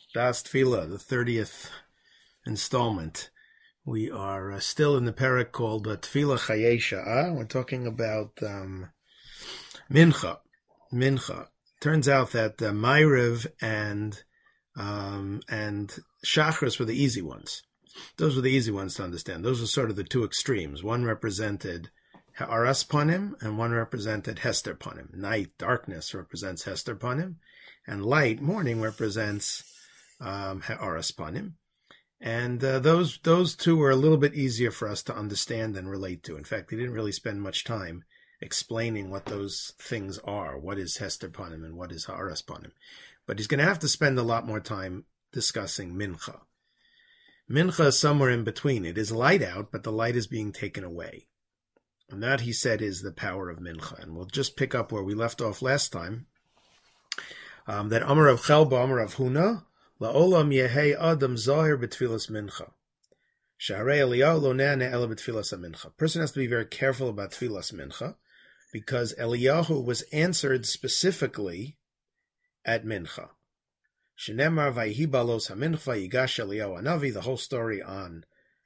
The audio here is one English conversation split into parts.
Das Tefillah, the 30th installment. We are still in the parak called Tefillah Chayei Sha'ah. We're talking about Mincha. Turns out that Ma'ariv and Shachris were the easy ones. Those were the easy ones to understand. Those were sort of the two extremes. One represented Ha'aras Panim, and one represented Hester Panim. Night, darkness, represents Hester Panim, and light, morning, represents Ha'aras Panim. And those two were a little bit easier for us to understand and relate to. In fact, he didn't really spend much time explaining what those things are. What is Hester Panim and what is Ha'aras Panim? But he's going to have to spend a lot more time discussing Mincha. Mincha is somewhere in between. It is light out, but the light is being taken away. And that, he said, is the power of Mincha. And we'll just pick up where we left off last time. That Amar of Chelba, Amar of Huna, La'olam yehei adam zahir b'tfilas mincha. Sha'arei Eliyahu lo ne'aneh ela b'tfilas mincha. Person has to be very careful about tfilas mincha, because Eliyahu was answered specifically at mincha. Shenemar vayhi balos hamincha yigash Eliyahu Hanavi. The whole story on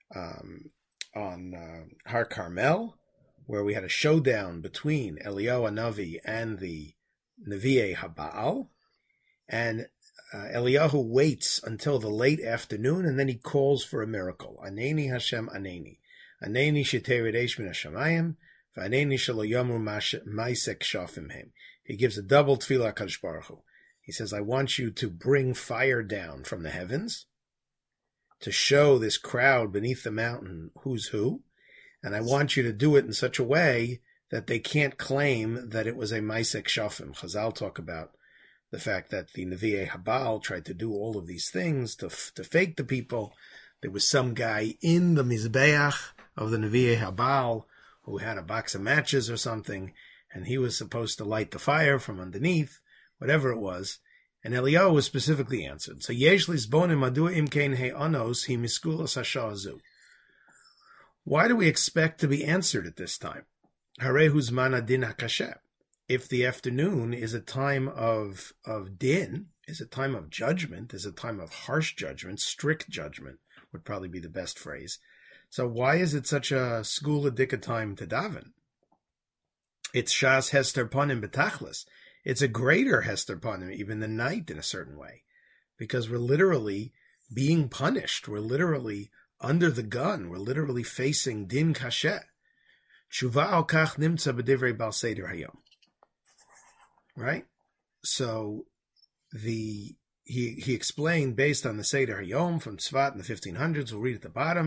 Har Carmel, where we had a showdown between Eliyahu Hanavi and the Nevi'ei HaBaal, and Eliyahu waits until the late afternoon, and then he calls for a miracle. Aneni Hashem Aneni. Aneni shetered eish min hashamayim, v'aneni shelo yamru ma'asek shafim hem. He gives a double tefillah HaKadosh Baruch Hu. He says, I want you to bring fire down from the heavens to show this crowd beneath the mountain who's who, and I want you to do it in such a way that they can't claim that it was a ma'asek shafim. Chazal talk about the fact that the Nevi'ei HaBaal tried to do all of these things to fake the people. There was some guy in the Mizbeach of the Nevi'ei HaBaal who had a box of matches or something, and he was supposed to light the fire from underneath, whatever it was, and Eliyahu was specifically answered. So, Yesh lisbonim madua imkein he anos hi miskulas hasha'azu. Why do we expect to be answered at this time? Harei huzman adin hakasheh. If the afternoon is a time of din, is a time of judgment, is a time of harsh judgment, strict judgment would probably be the best phrase. So why is it such a skula dika time to daven? It's shas hester panim betachlis. It's a greater hester panim even than night in a certain way, because we're literally being punished. We're literally under the gun. We're literally facing din kashet. Tshuva al kach nimtza b'divrei Baal Seder Hayom. Right? So he explained based on the Seder Hayom from Tzvat in the 1500s. We'll read at the bottom.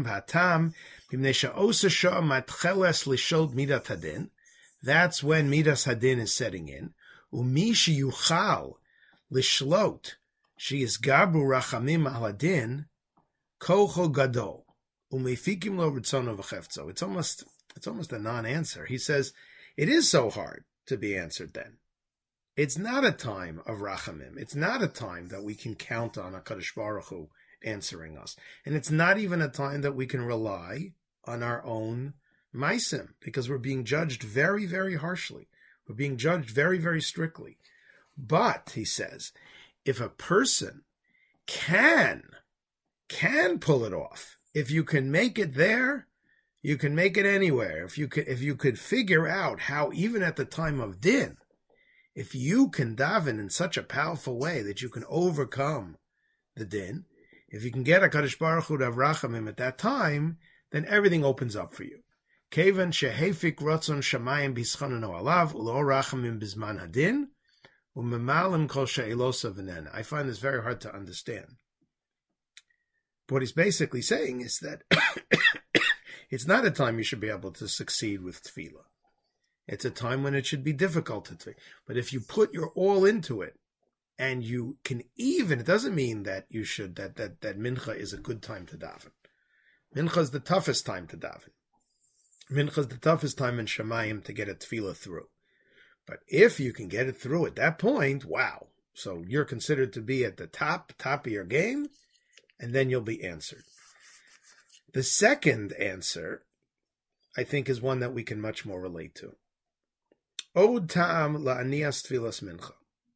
That's when Midas Hadin is setting in. Umishi yuchal lishlot. She is gabru rachamim aladin kocho gadol umefikim lo ritzono v'chefzo. It's almost a non-answer. He says it is so hard to be answered then. It's not a time of rachamim. It's not a time that we can count on HaKadosh Baruch Hu answering us. And it's not even a time that we can rely on our own maisim, because we're being judged very, very harshly. We're being judged very, very strictly. But, he says, if a person can pull it off, if you can make it there, you can make it anywhere. If you could figure out how, even at the time of din, if you can daven in such a powerful way that you can overcome the din, if you can get HaKadosh Baruch Hu to have rachamim at that time, then everything opens up for you. Kevan shehefik ratzon shamayim bischanano alav ulo rachamim bizman hadin umemalim kol she'elosa v'nena. I find this very hard to understand. What he's basically saying is that it's not a time you should be able to succeed with tefillah. It's a time when it should be difficult to take. But if you put your all into it, and you can even, it doesn't mean that you should, that mincha is a good time to daven. Mincha is the toughest time to daven. Mincha is the toughest time in Shemayim to get a tefillah through. But if you can get it through at that point, wow. So you're considered to be at the top of your game, and then you'll be answered. The second answer, I think, is one that we can much more relate to. Od ta'am la'anias tfilas mincha.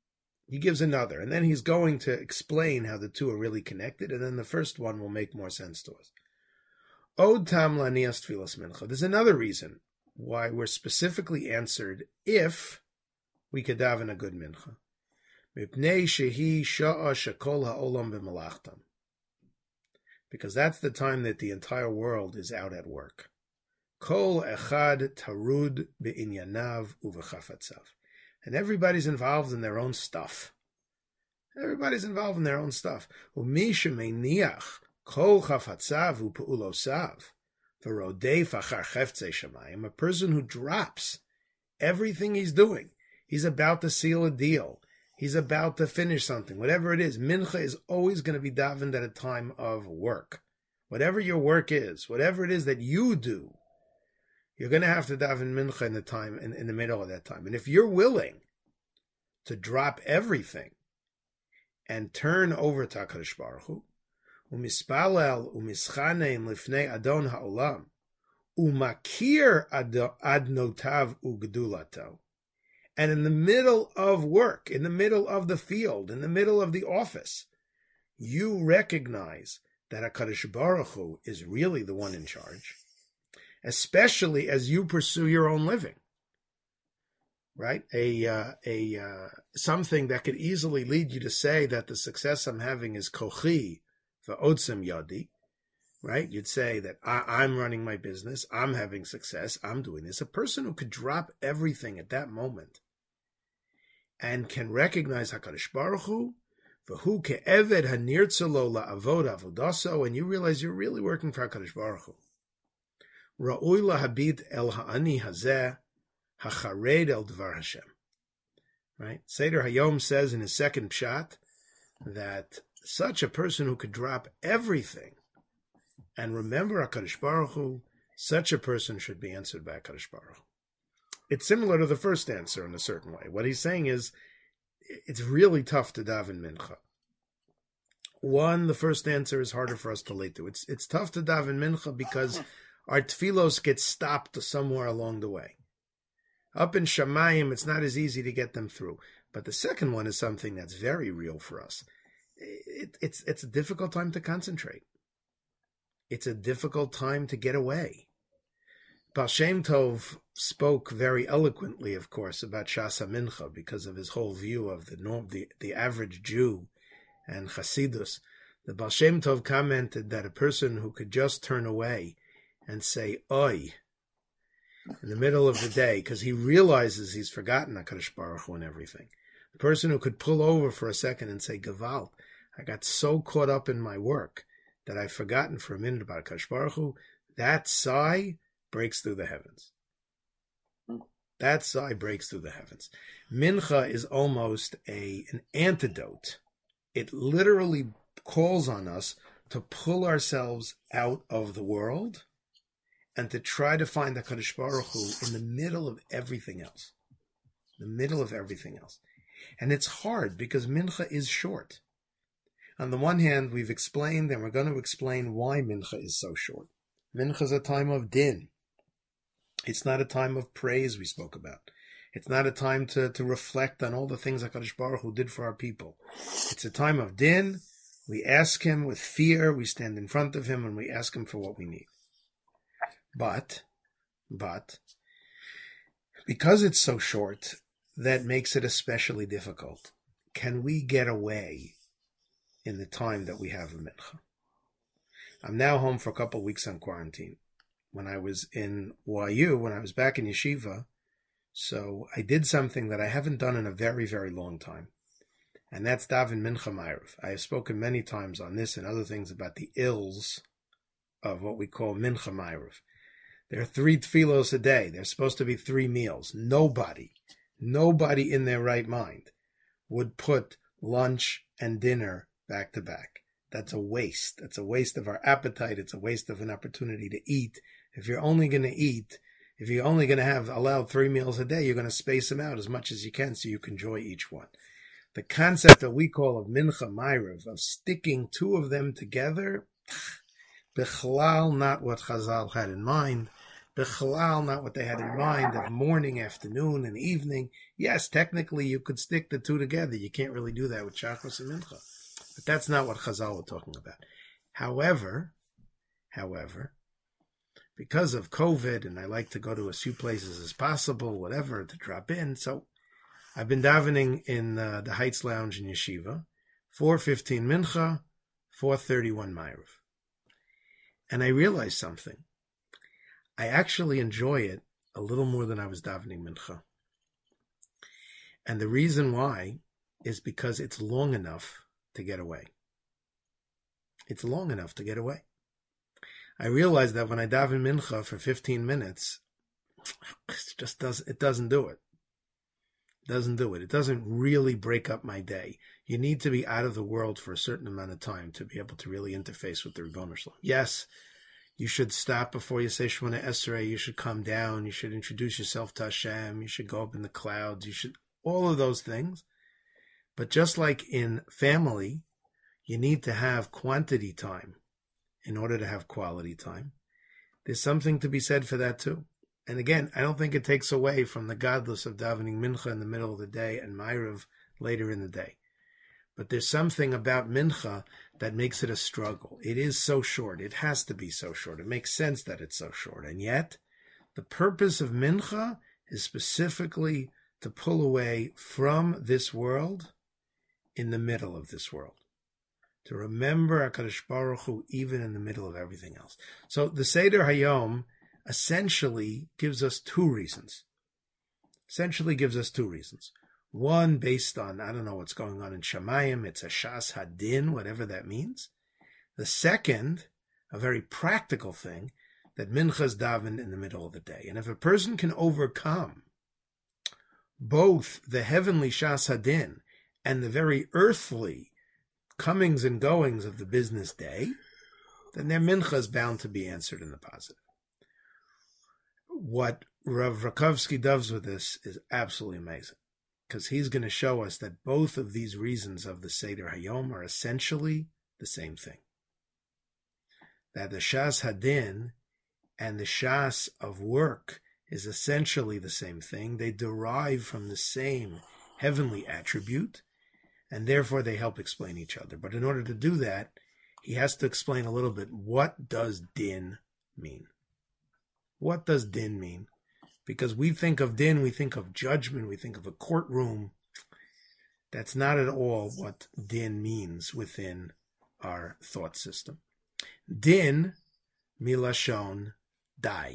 He gives another, and then he's going to explain how the two are really connected, and then the first one will make more sense to us. Od tam lanias tfilas mincha. There's another reason why we're specifically answered if we could daven a good mincha. Mipnei shehi sha'a shekol ha'olam b'malachtam. Because that's the time that the entire world is out at work. Kol echad tarud be'inyanav uvechafatzav. And everybody's involved in their own stuff. Everybody's involved in their own stuff. U'mi shemeiniach kol chafatzav u'pu'ulosav v'rodef achar cheftzei shamayim. A person who drops everything he's doing. He's about to seal a deal. He's about to finish something. Whatever it is, mincha is always going to be davened at a time of work. Whatever your work is, whatever it is that you do, you're going to have to daven mincha in the time, in the middle of that time. And if you're willing to drop everything and turn over to HaKadosh Baruch Hu, umispalel umischanein lifnei adon ha'olam, umakir adnotav ugdulato, and in the middle of work, in the middle of the field, in the middle of the office, you recognize that HaKadosh Baruch Hu is really the one in charge, especially as you pursue your own living, right? Something that could easily lead you to say that the success I'm having is kochi v'otzem yadi, right? You'd say that I'm running my business, I'm having success, I'm doing this. A person who could drop everything at that moment and can recognize HaKadosh Baruch Hu, v'hu ke'eved hanirtzelo la'avod avodaso, and you realize you're really working for HaKadosh Baruch Hu. Ra'ui lahabit el ha'ani hazeh hachared el dvar Hashem. Right? Seder Hayom says in his second pshat that such a person who could drop everything and remember HaKadosh Baruch Hu, such a person should be answered by HaKadosh Baruch Hu. It's similar to the first answer in a certain way. What he's saying is, it's really tough to daven mincha. One, the first answer is harder for us to relate to. It's tough to daven mincha because our tefillos get stopped somewhere along the way. Up in Shamayim, it's not as easy to get them through. But the second one is something that's very real for us. It's a difficult time to concentrate. It's a difficult time to get away. Baal Shem Tov spoke very eloquently, of course, about Shas HaMincha because of his whole view of the average Jew and Chasidus. The Baal Shem Tov commented that a person who could just turn away and say, Oi, in the middle of the day, because he realizes he's forgotten HaKadosh Baruch Hu and everything. The person who could pull over for a second and say, Gevalt, I got so caught up in my work that I've forgotten for a minute about HaKadosh Baruch Hu, that sigh breaks through the heavens. That sigh breaks through the heavens. Mincha is almost an antidote. It literally calls on us to pull ourselves out of the world and to try to find HaKadosh Baruch Hu in the middle of everything else. The middle of everything else. And it's hard because mincha is short. On the one hand, we've explained, and we're going to explain why mincha is so short. Mincha is a time of din. It's not a time of praise we spoke about. It's not a time to reflect on all the things HaKadosh Baruch Hu did for our people. It's a time of din. We ask him with fear. We stand in front of him and we ask him for what we need. But, because it's so short, that makes it especially difficult. Can we get away in the time that we have a mincha? I'm now home for a couple of weeks on quarantine. When I was in YU, when I was back in yeshiva, so I did something that I haven't done in a very, very long time. And that's daven mincha ma'ariv. I have spoken many times on this and other things about the ills of what we call mincha ma'ariv. There are 3 tefillos a day. There's supposed to be 3 meals. Nobody in their right mind would put lunch and dinner back to back. That's a waste. That's a waste of our appetite. It's a waste of an opportunity to eat. If you're only going to eat, if you're only going to have allowed 3 meals a day, you're going to space them out as much as you can so you can enjoy each one. The concept that we call of mincha ma'ariv, of sticking 2 of them together, Bechlal, not what Chazal had in mind. B'chalal, not what they had in mind of morning, afternoon, and evening. Yes, technically you could stick the two together. You can't really do that with Shachris and Mincha. But that's not what Chazal were talking about. However, because of COVID, and I like to go to as few places as possible, whatever, to drop in, so I've been davening in the Heights Lounge in Yeshiva, 4:15 Mincha, 4:31 Ma'ariv. And I realized something. I actually enjoy it a little more than I was davening Mincha. And the reason why is because it's long enough to get away. It's long enough to get away. I realized that when I daven Mincha for 15 minutes, it doesn't do it. It doesn't do it. It doesn't really break up my day. You need to be out of the world for a certain amount of time to be able to really interface with the Ribbono Shel Olam. Yes, you should stop before you say Shemona Esrei. You should come down. You should introduce yourself to Hashem. You should go up in the clouds. You should, all of those things. But just like in family, you need to have quantity time in order to have quality time. There's something to be said for that too. And again, I don't think it takes away from the godless of davening Mincha in the middle of the day and Ma'ariv later in the day. But there's something about Mincha that makes it a struggle. It is so short. It has to be so short. It makes sense that it's so short. And yet, the purpose of Mincha is specifically to pull away from this world in the middle of this world. To remember HaKadosh Baruch Hu even in the middle of everything else. So the Seder Hayom essentially gives us two reasons. One based on, I don't know what's going on in Shamayim, it's a Shas Hadin, whatever that means. The second, a very practical thing, that Mincha's daven in the middle of the day. And if a person can overcome both the heavenly Shas Hadin and the very earthly comings and goings of the business day, then their Mincha is bound to be answered in the positive. What Rav Rakovsky does with this is absolutely amazing, because he's going to show us that both of these reasons of the Seder Hayom are essentially the same thing. That the Shas Hadin and the Shas of work is essentially the same thing. They derive from the same heavenly attribute, and therefore they help explain each other. But in order to do that, he has to explain a little bit, what does din mean? What does din mean? Because we think of din, we think of judgment, we think of a courtroom. That's not at all what din means within our thought system. Din, milashon, dai.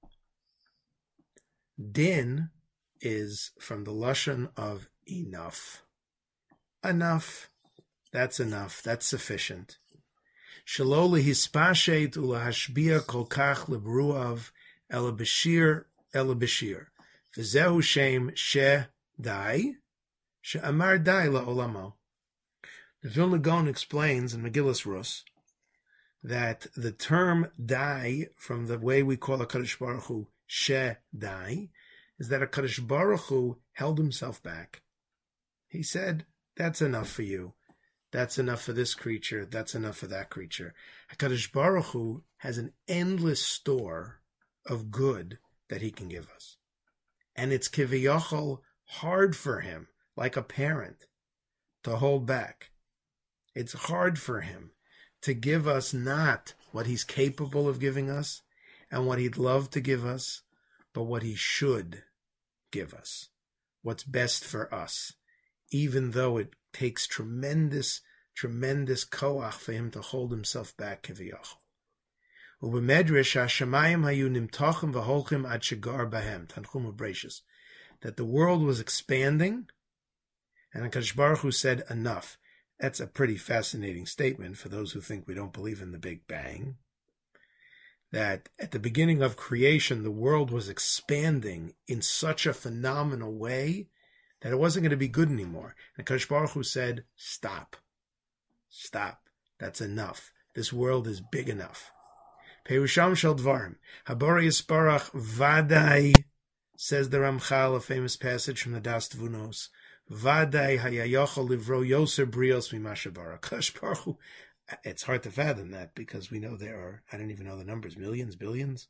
Din is from the lashon of enough. Enough. That's enough. That's sufficient. Shelo lehispashet ulahashbia kol kach lebruav ela b'shir. V'zehu shem she dai, she'amar dai la'olamo. The Vilna Gaon explains in Megillas Rus that the term dai, from the way we call HaKadosh Baruch Hu she dai, is that HaKadosh Baruch Hu held himself back. He said, that's enough for you. That's enough for this creature. That's enough for that creature. HaKadosh Baruch Hu has an endless store of good that he can give us. And it's kiviyachol hard for him, like a parent, to hold back. It's hard for him to give us not what he's capable of giving us and what he'd love to give us, but what he should give us, what's best for us, even though it takes tremendous koach for him to hold himself back kiviyachol. Ubemedrash hashamayim hayu nimtachim v'holchim ad shegar bahem Tanchuma Bereishis, that the world was expanding, and HaKadosh Baruch Hu said enough. That's a pretty fascinating statement for those who think we don't believe in the Big Bang. That at the beginning of creation, the world was expanding in such a phenomenal way that it wasn't going to be good anymore. And HaKadosh Baruch Hu said, stop. That's enough. This world is big enough. Perusham shel dvarim. Habori Yisparach Vadai, says the Ramchal, a famous passage from the Das Tvunos. Vadai hayayochol livro yoser brios mimasha bara. HaKadosh Baruch Hu, it's hard to fathom that, because we know there are, I don't even know the numbers, millions, billions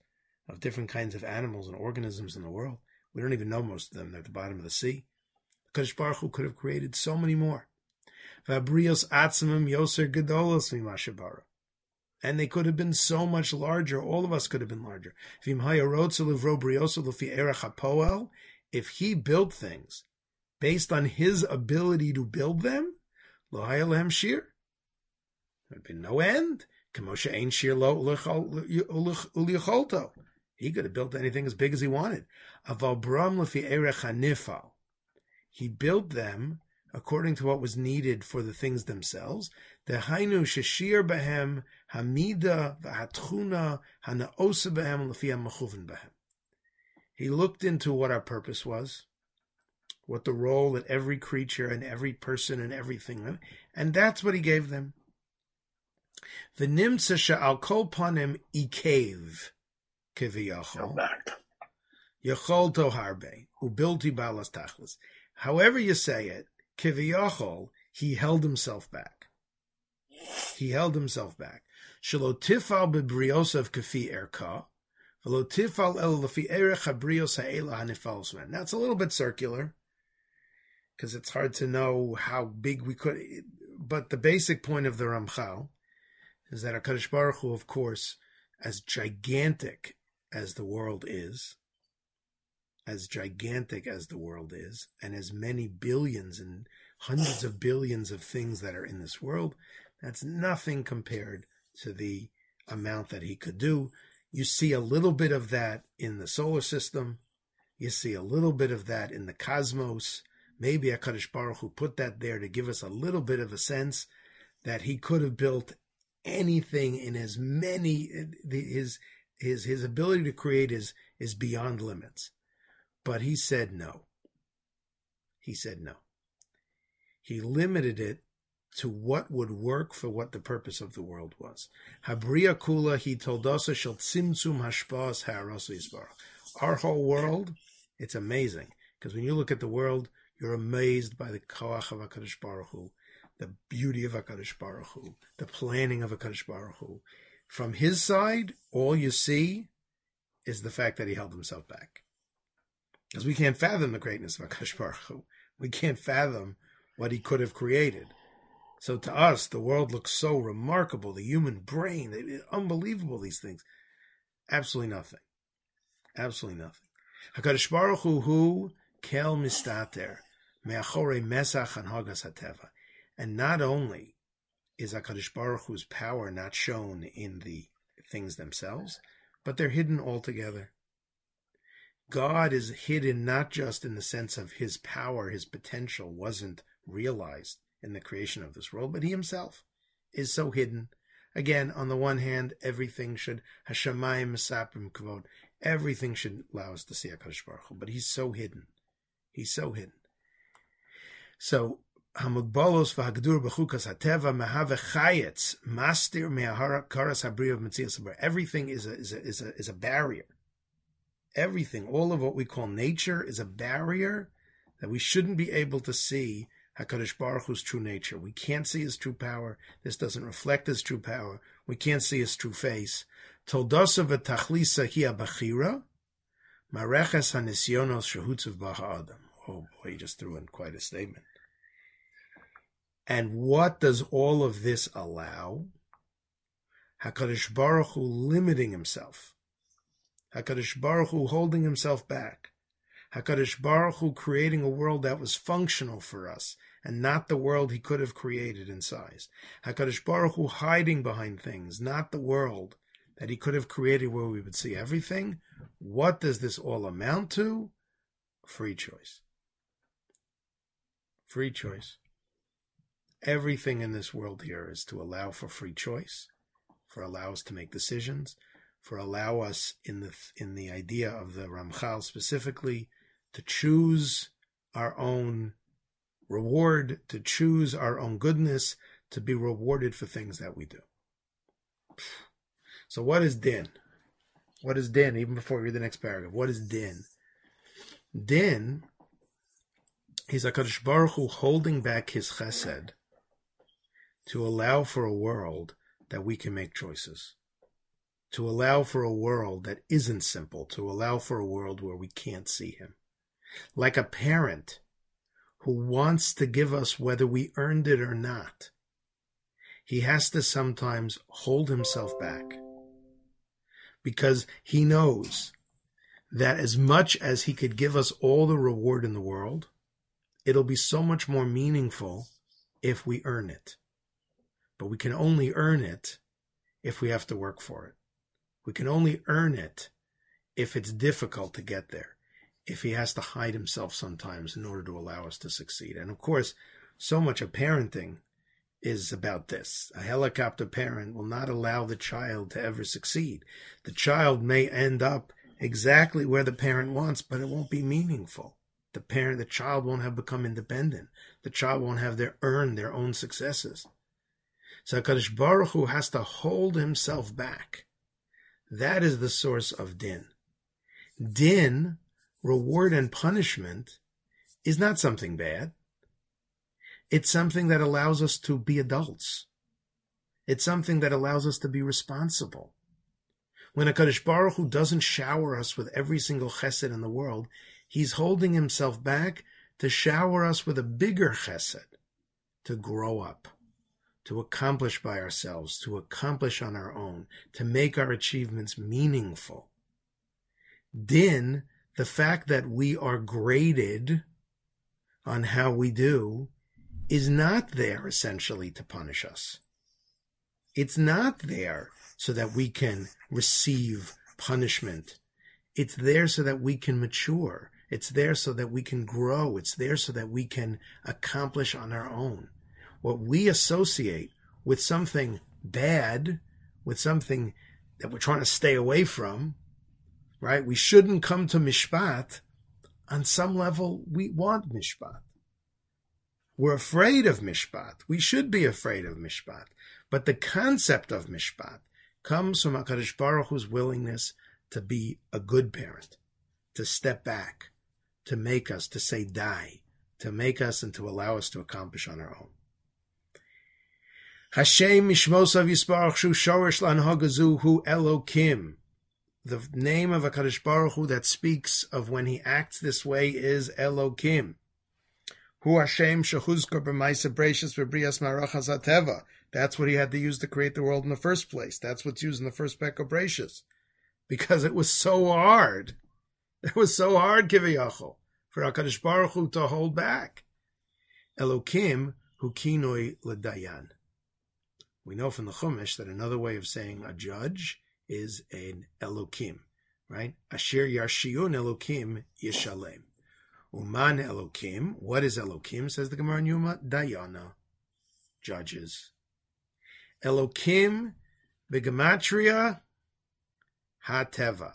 of different kinds of animals and organisms in the world. We don't even know most of them. They're at the bottom of the sea. Kadosh Baruch Hu could have created so many more. Vabrios atzmim yoser gedolos mimashabara. And they could have been so much larger. All of us could have been larger. If he built things based on his ability to build them, there'd be no end. He could have built anything as big as he wanted. He built them according to what was needed for the things themselves. Dehainu sheshir behem hamida v'hatchuna hanaosa behem l'fiyam mechuven behem. He looked into what our purpose was, what the role that every creature and every person and everything, and that's what he gave them. V'nimtza she'al kol panim ikev kiviyachol yachol toharbe ubilti balas tachlis. However you say it, kiviyachol, he held himself back. He held himself back. Shelo tifal bebriosav kafi erka, v'lo tifal el lefi erech habrios ha'ela hanifalos man. Now it's a little bit circular, because it's hard to know how big we could. But the basic point of the Ramchal is that HaKadosh Baruch Hu, of course, as gigantic as the world is, and as many billions and hundreds of billions of things that are in this world, that's nothing compared to the amount that he could do. You see a little bit of that in the solar system. You see a little bit of that in the cosmos. Maybe HaKadosh Baruch Hu put that there to give us a little bit of a sense that he could have built anything in as many, his ability to create is beyond limits. But he said no. He said no. He limited it to what would work for what the purpose of the world was. Habriya kula he told us shel tzimtzum hashpas ha'aros yisbarach. Our whole world, it's amazing. Because when you look at the world, you're amazed by the koach of HaKadosh Baruch Hu, the beauty of HaKadosh Baruch Hu, the planning of HaKadosh Baruch Hu. From his side, all you see is the fact that he held himself back. Because we can't fathom the greatness of HaKadosh Baruch Hu. We can't fathom what he could have created. So to us, the world looks so remarkable. The human brain, unbelievable, these things. Absolutely nothing. Absolutely nothing. HaKadosh Baruch Hu kel mistater me'achorei mesach hanhagas hateva. And not only is HaKadosh Baruch Hu's power not shown in the things themselves, but they're hidden altogether. God is hidden not just in the sense of his power, his potential wasn't realized in the creation of this world, but he himself is so hidden. Again, on the one hand, everything should, Hashemayim Mesaprim Kavod, everything should allow us to see HaKadosh Baruch Hu, but he's so hidden. He's so hidden. So, Hamugbalos v'hagdur b'chukas hateva mehave chayetz mastir me'ahakaras habriyav metzias habar. Everything is a barrier. Everything, all of what we call nature, is a barrier that we shouldn't be able to see HaKadosh Baruch Hu's true nature. We can't see his true power. This doesn't reflect his true power. We can't see his true face. Toldosa v'tachlisa hi ha'bachira mareches hanisyonos shehutzav b'ha'adam. Oh boy, he just threw in quite a statement. And what does all of this allow? HaKadosh Baruch Hu limiting himself. HaKadosh Baruch Hu holding himself back. HaKadosh Baruch Hu creating a world that was functional for us and not the world he could have created in size. HaKadosh Baruch Hu hiding behind things, not the world that he could have created where we would see everything. What does this all amount to? Free choice. Free choice. Everything in this world here is to allow for free choice, for allow us to make decisions, for allow us in the idea of the Ramchal specifically to choose our own reward, to choose our own goodness, to be rewarded for things that we do. So what is din? What is din? Even before we read the next paragraph, what is din? Din is HaKadosh Baruch Hu holding back his chesed to allow for a world that we can make choices. to allow for a world that isn't simple, to allow for a world where we can't see him. Like a parent who wants to give us whether we earned it or not. He has to sometimes hold himself back because he knows that as much as he could give us all the reward in the world, it'll be so much more meaningful if we earn it. But we can only earn it if we have to work for it. We can only earn it if it's difficult to get there, if he has to hide himself sometimes in order to allow us to succeed. And of course, so much of parenting is about this. A helicopter parent will not allow the child to ever succeed. The child may end up exactly where the parent wants, but it won't be meaningful. The child won't have become independent. The child won't have earned their own successes. So HaKadosh Baruch Hu has to hold himself back. That is the source of din. Din, reward and punishment, is not something bad. It's something that allows us to be adults. It's something that allows us to be responsible. When HaKadosh Baruch Hu doesn't shower us with every single chesed in the world, he's holding himself back to shower us with a bigger chesed, to grow up, to accomplish by ourselves, to accomplish on our own, to make our achievements meaningful. Din, the fact that we are graded on how we do, is not there essentially to punish us. It's not there so that we can receive punishment. It's there so that we can mature. It's there so that we can grow. It's there so that we can accomplish on our own. What we associate with something bad, with something that we're trying to stay away from, right? We shouldn't come to mishpat. On some level, we want mishpat. We're afraid of mishpat. We should be afraid of mishpat. But the concept of mishpat comes from HaKadosh Baruch Hu's willingness to be a good parent, to step back, to make us, to say die, to make us and to allow us to accomplish on our own. Hashem mishmosav yisbarach shu shorish lanhagazu hu Elokim. The name of HaKadosh Baruch Hu that speaks of when he acts this way is Elokim. Hu Hashem shehuzkar b'maisa breishis v'brias marachas hateva. That's what he had to use to create the world in the first place. That's what's used in the first Pekah Breishis. Because it was so hard. It was so hard, Kiviyachol, for HaKadosh Baruch Hu to hold back. Elokim hu kinoi l'dayan. We know from the Chumash that another way of saying a judge is an Elokim, right? Asher yarshiun Elokim yishalem. Uman Elokim. What is Elokim? Says the Gemara in Yuma. Dayana. Judges. Elokim begematria hateva.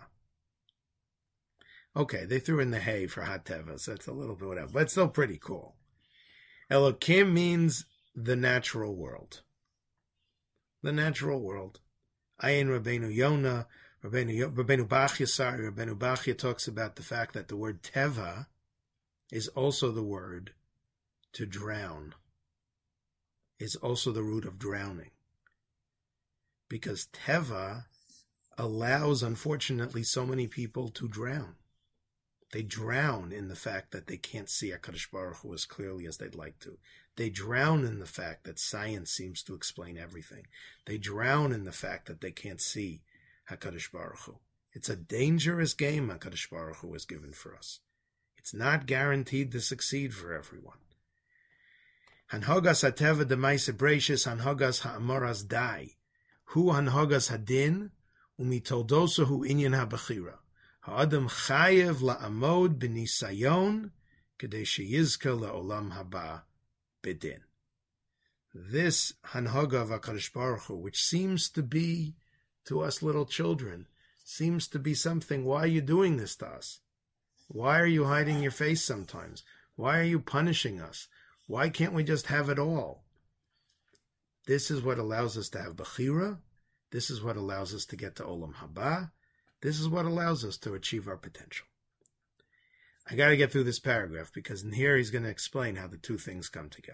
Okay, they threw in the hay for hateva, so it's a little bit whatever, but it's still pretty cool. Elokim means the natural world. The natural world. Ayin Rabbeinu Yonah, Rabbeinu Bachya talks about the fact that the word teva is also the word to drown. Is also the root of drowning. Because teva allows, unfortunately, so many people to drown. They drown in the fact that they can't see HaKadosh Baruch Hu as clearly as they'd like to. They drown in the fact that science seems to explain everything. They drown in the fact that they can't see HaKadosh Baruch Hu. It's a dangerous game HaKadosh Baruch Hu has given for us. It's not guaranteed to succeed for everyone. Hanhogas hateva demaisa breishis, hanhogas ha'amoras dai. Hu hanhogas hadin, umitoldosa hu inyan ha'bechira. Ha'adam chayev la'amod b'nisayon, kedei sheyizka la'olam haba b'din. This hanhoga of HaKadosh Baruch Hu, which seems to be, to us little children, seems to be something, why are you doing this to us? Why are you hiding your face sometimes? Why are you punishing us? Why can't we just have it all? This is what allows us to have Bechira. This is what allows us to get to Olam Haba. This is what allows us to achieve our potential. I got to get through this paragraph because in here he's going to explain how the two things come together.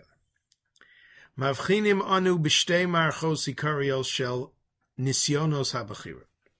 Mavchinim anu b'shtei marchos ikarios shel nisyonos habechira.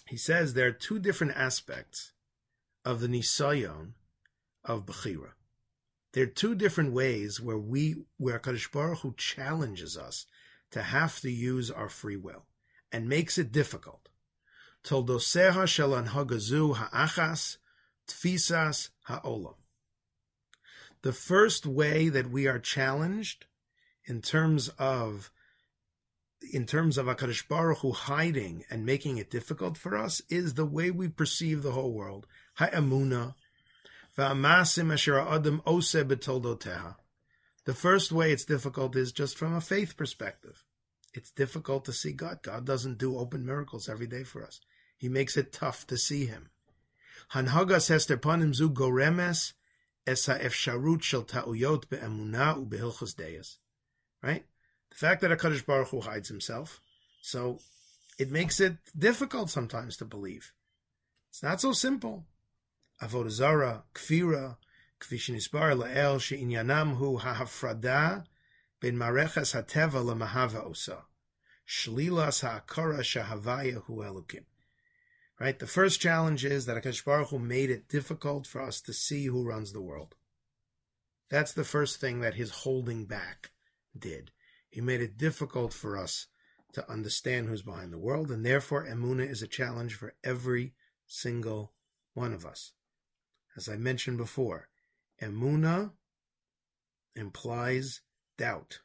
He says there are two different aspects of the nisayon of Bechira. There are two different ways where HaKadosh Baruch Hu challenges us to have to use our free will and makes it difficult. Toldoseha shel anhagazu ha'achas tfisas ha'olam. The first way that we are challenged in terms of HaKadosh Baruch Hu hiding and making it difficult for us is the way we perceive the whole world. Ha'emunah v'amasim asher ha'adam oseh betoldoteha. The first way it's difficult is just from a faith perspective. It's difficult to see God. God doesn't do open miracles every day for us. He makes it tough to see Him. Hanhagas hester panim zu goremes es ha'efsharut shel ta'uyot be'emunah u'behilchos deis. Right? The fact that HaKadosh Baruch Hu hides Himself, so it makes it difficult sometimes to believe. It's not so simple. Avodah Zarah, Kfira, Kfi shenisbar la'el she'inyanam hu ha'hafrada ben mareches hateva lemahava osa. Shlilas ha'akara shahavaya hu elukim. Right? The first challenge is that HaKadosh Baruch Hu made it difficult for us to see who runs the world. That's the first thing that His holding back did. He made it difficult for us to understand who's behind the world, and therefore Emunah is a challenge for every single one of us. As I mentioned before, Emunah implies doubt.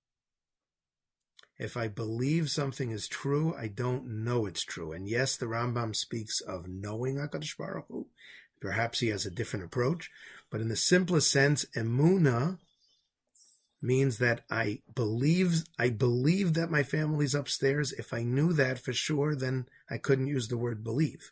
If I believe something is true, I don't know it's true. And yes, the Rambam speaks of knowing HaKadosh Baruch Hu. Perhaps he has a different approach. But in the simplest sense, Emunah means that I believe that my family's upstairs. If I knew that for sure, then I couldn't use the word believe.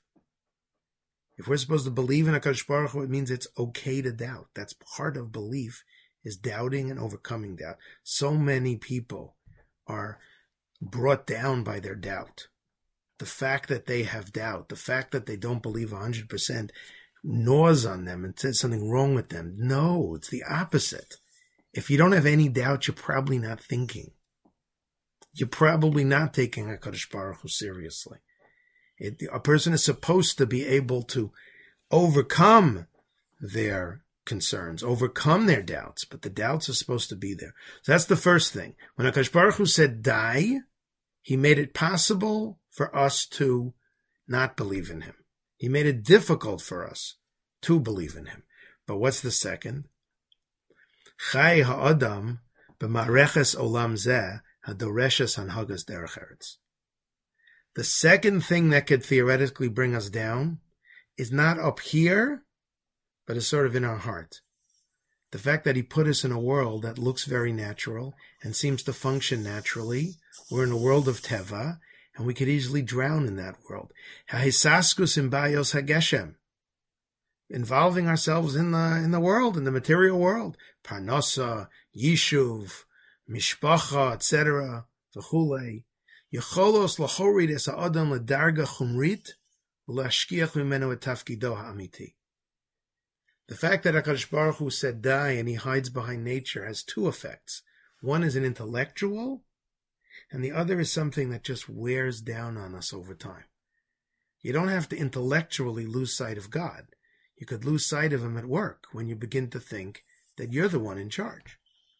If we're supposed to believe in HaKadosh Baruch Hu, it means it's okay to doubt. That's part of belief, is doubting and overcoming doubt. So many people are brought down by their doubt. The fact that they have doubt, the fact that they don't believe 100% gnaws on them and says something wrong with them. No, it's the opposite. If you don't have any doubt, you're probably not thinking. You're probably not taking HaKadosh Baruch Hu seriously. A person is supposed to be able to overcome their concerns, overcome their doubts, but the doubts are supposed to be there. So that's the first thing. When HaKadosh Baruch Hu said die, He made it possible for us to not believe in Him. He made it difficult for us to believe in Him. But what's the second? Chai ha'adam b'mareches olam zeh hadoreshes hanhagas derech eretz. The second thing that could theoretically bring us down is not up here, but is sort of in our heart. The fact that He put us in a world that looks very natural and seems to function naturally. We're in a world of teva, and we could easily drown in that world. Ha'hisaskus in bayos hageshem. Involving ourselves in the world, in the material world. Parnasa, Yishuv, Mishpacha, etc. V'chulei. Yecholos lachorid es ha'adam ledarga chumrit u'lashkiach mimenu et tafkido ha'amiti. The fact that HaKadosh Baruch Hu said die and He hides behind nature has two effects. One is an intellectual, and the other is something that just wears down on us over time. You don't have to intellectually lose sight of God. You could lose sight of Him at work when you begin to think that you're the one in charge.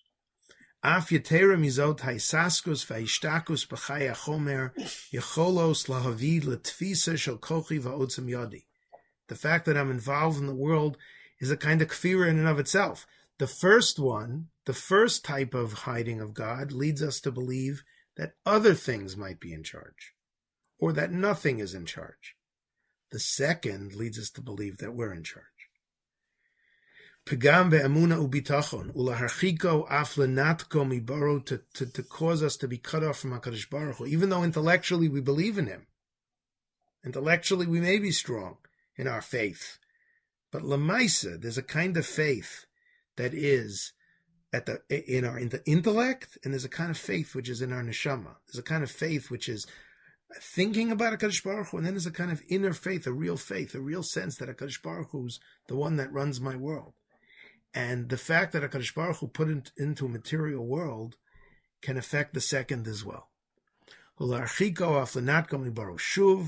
Af yetera mizot haisaskus v'hishtakus b'chai hachomer yecholos lahavid letfisa shel kochi va'otzim yadi. The fact that I'm involved in the world is a kind of kfira in and of itself. The first one, the first type of hiding of God, leads us to believe that other things might be in charge, or that nothing is in charge. The second leads us to believe that we're in charge. Pegam be'emuna ubitachon ulaharchiko af lenatko mibaro, to cause us to be cut off from HaKadosh Baruch Hu, even though intellectually we believe in Him. Intellectually we may be strong in our faith, but lemaisa, there's a kind of faith that is in the intellect, and there's a kind of faith which is in our neshama. There's a kind of faith which is thinking about HaKadosh Baruch Hu, and then there's a kind of inner faith, a real sense that HaKadosh Baruch Hu is the one that runs my world. And the fact that HaKadosh Baruch Hu put it into a material world can affect the second as well.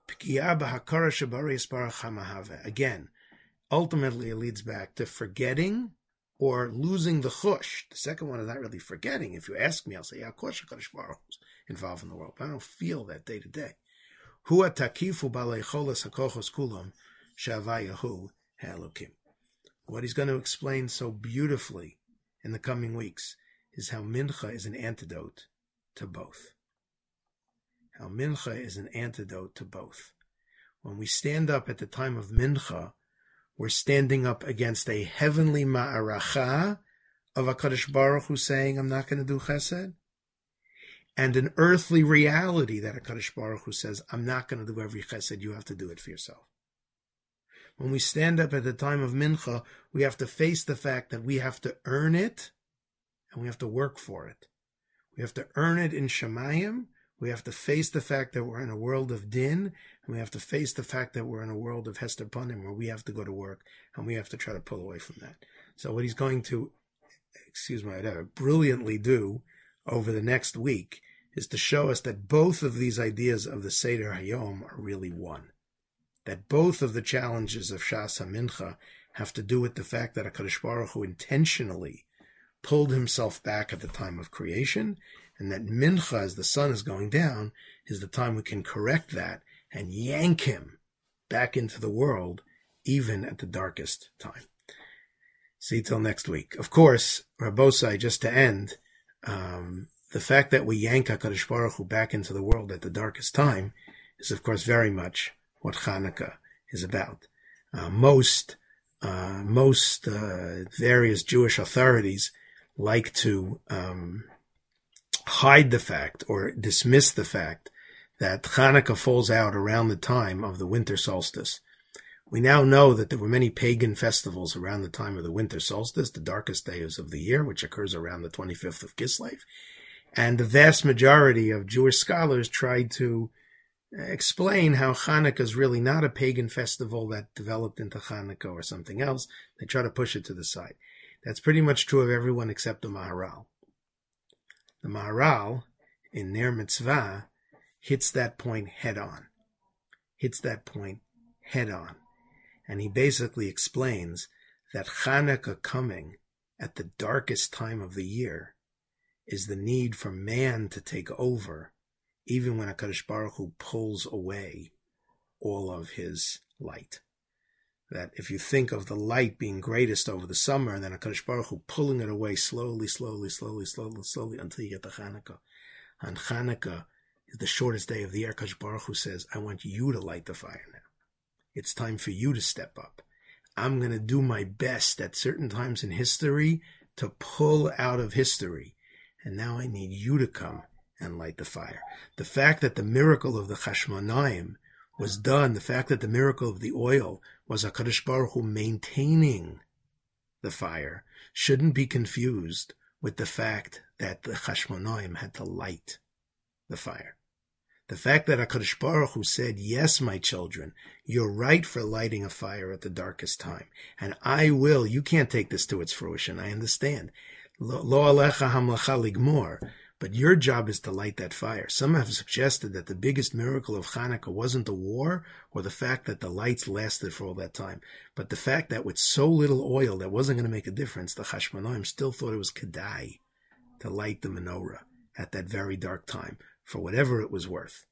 Again, ultimately it leads back to forgetting or losing the chush. The second one is not really forgetting. If you ask me, I'll say, yeah, of course, HaKadosh Baruch Hu is involved in the world, but I don't feel that day to day. Hua takifu balei cholas hakochos kulam shavayahu ha'elokim. What he's going to explain so beautifully in the coming weeks is how Mincha is an antidote to both. How Mincha is an antidote to both. When we stand up at the time of Mincha, we're standing up against a heavenly ma'aracha of HaKadosh Baruch Hu saying, I'm not going to do chesed, and an earthly reality that HaKadosh Baruch Hu says, I'm not going to do every chesed, you have to do it for yourself. When we stand up at the time of Mincha, we have to face the fact that we have to earn it, and we have to work for it. We have to earn it in Shemayim. We have to face the fact that we're in a world of din, and we have to face the fact that we're in a world of Hester Panim, where we have to go to work, and we have to try to pull away from that. So what he's going to, brilliantly do over the next week is to show us that both of these ideas of the Seder Hayom are really one. That both of the challenges of Shas HaMincha have to do with the fact that HaKadosh Baruch Hu intentionally pulled himself back at the time of creation, and that Mincha, as the sun is going down, is the time we can correct that and yank him back into the world, even at the darkest time. See you till next week. Of course, Rabbosai, just to end, the fact that we yank HaKadosh Baruch Hu back into the world at the darkest time is, of course, very much what Hanukkah is about. Most various Jewish authorities like to hide the fact or dismiss the fact that Hanukkah falls out around the time of the winter solstice. We now know that there were many pagan festivals around the time of the winter solstice, the darkest days of the year, which occurs around the 25th of Kislev. And the vast majority of Jewish scholars tried to explain how Hanukkah is really not a pagan festival that developed into Hanukkah or something else. They try to push it to the side. That's pretty much true of everyone except the Maharal. The Maharal, in Ner Mitzvah, hits that point head on. And he basically explains that Hanukkah coming at the darkest time of the year is the need for man to take over, even when HaKadosh Baruch Hu pulls away all of his light. That if you think of the light being greatest over the summer, and then HaKadosh Baruch Hu pulling it away slowly, until you get to Hanukkah. On Hanukkah is the shortest day of the year. HaKadosh Baruch Hu says, I want you to light the fire now. It's time for you to step up. I'm going to do my best at certain times in history to pull out of history. And now I need you to come and light the fire. The fact that the miracle of the Chashmonaim was done, the fact that the miracle of the oil was HaKadosh Baruch Hu maintaining the fire, shouldn't be confused with the fact that the Chashmonaim had to light the fire. The fact that HaKadosh Baruch Hu said, yes, my children, you're right for lighting a fire at the darkest time. And I will, you can't take this to its fruition, I understand. Lo alecha hamlacha ligmor. But your job is to light that fire. Some have suggested that the biggest miracle of Hanukkah wasn't the war or the fact that the lights lasted for all that time, but the fact that with so little oil that wasn't going to make a difference, the Chashmonaim still thought it was kedai to light the menorah at that very dark time for whatever it was worth.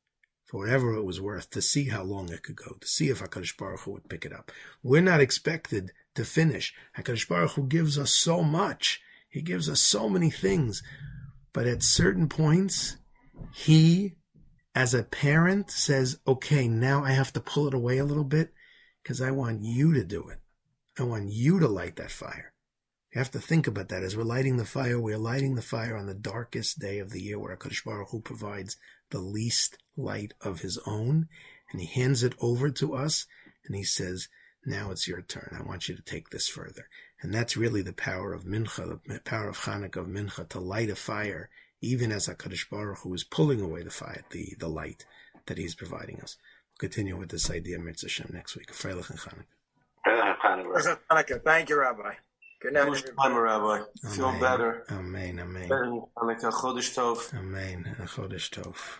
To see how long it could go, to see if HaKadosh Baruch Hu would pick it up. We're not expected to finish. HaKadosh Baruch Hu gives us so much. He gives us so many things. But at certain points, he, as a parent, says, okay, now I have to pull it away a little bit because I want you to do it. I want you to light that fire. You have to think about that. As we're lighting the fire, we're lighting the fire on the darkest day of the year where HaKadosh Baruch Hu provides the least light of his own, and he hands it over to us, and he says, now it's your turn. I want you to take this further. And that's really the power of Mincha, the power of Hanukkah, of Mincha, to light a fire, even as HaKadosh Baruch Hu is pulling away the fire, the light that he's providing us. We'll continue with this idea, Mitzvah Shem, next week. Freilich and Hanukkah. Hanukkah. Thank you, Rabbi. Good night, Rabbi. Feel better. Amen. Hanukkah, Chodesh Tov. Amen. Chodesh Tov.